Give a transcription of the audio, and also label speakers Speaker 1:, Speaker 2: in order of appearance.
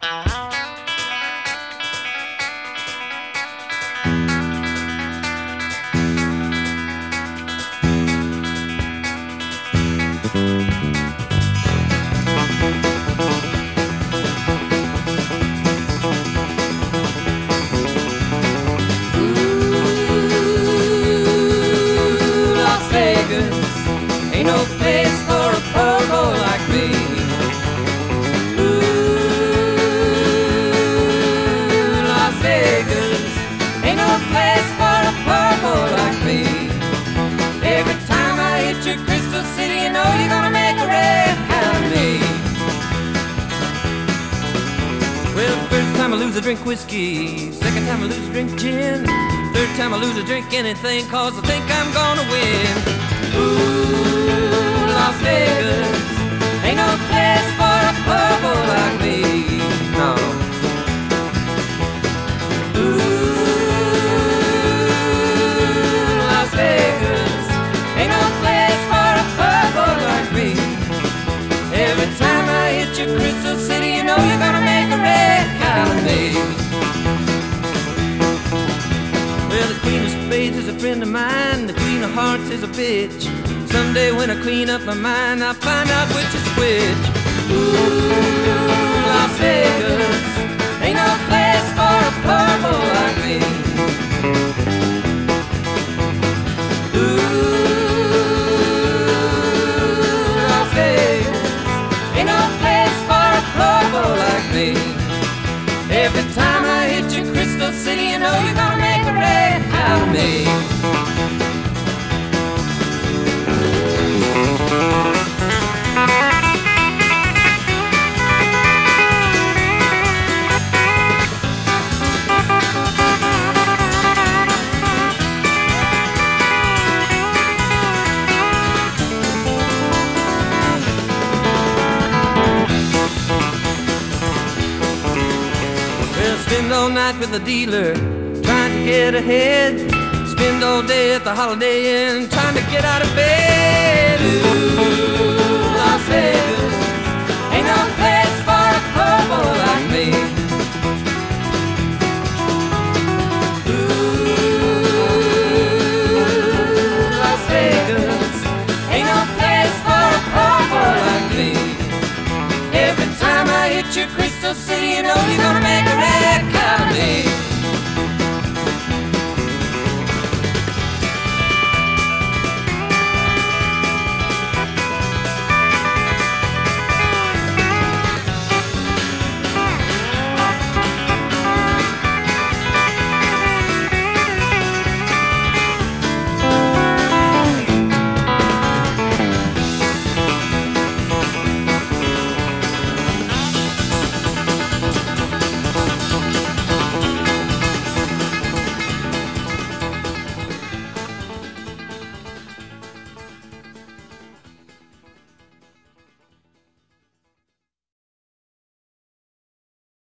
Speaker 1: Ain't no place for a poor boy like me. Ooh, Las Vegas, ain't no place for a poor boy like me. Every time I hit your Crystal City, you know you're gonna make a wreck out of me. Well, the first time I lose, I drink whiskey. Second time I lose, I drink gin. Third time I lose, I drink anything, 'cause I think I'm gonna win. Ooh, Las Vegas, ain't no place for a poor boy like me, no. Ooh, Las Vegas, ain't no place for a poor boy like me. Every time I hit your Crystal City, you know you're gonna make a wreck out of me. Well, the Queen of Spades is a friend of mine. The Queen of Hearts is a bitch. Someday when I clean up my mind, I'll find out which is which. Ooh, Las Vegas, ain't no place for a poor boy like me. Ooh, Las Vegas, ain't no place for a poor boy like me. Every time I hit your Crystal City, you know you're gonna make a wreck out of me. Spend all night with the dealer, trying to get ahead. Spend all day at the Holiday Inn, trying to get out of bed. Ooh, Las Vegas, ain't no place for a poor boy like me. Ooh, Las Vegas, ain't no place for a poor boy like me. Every time I hit your Crystal City,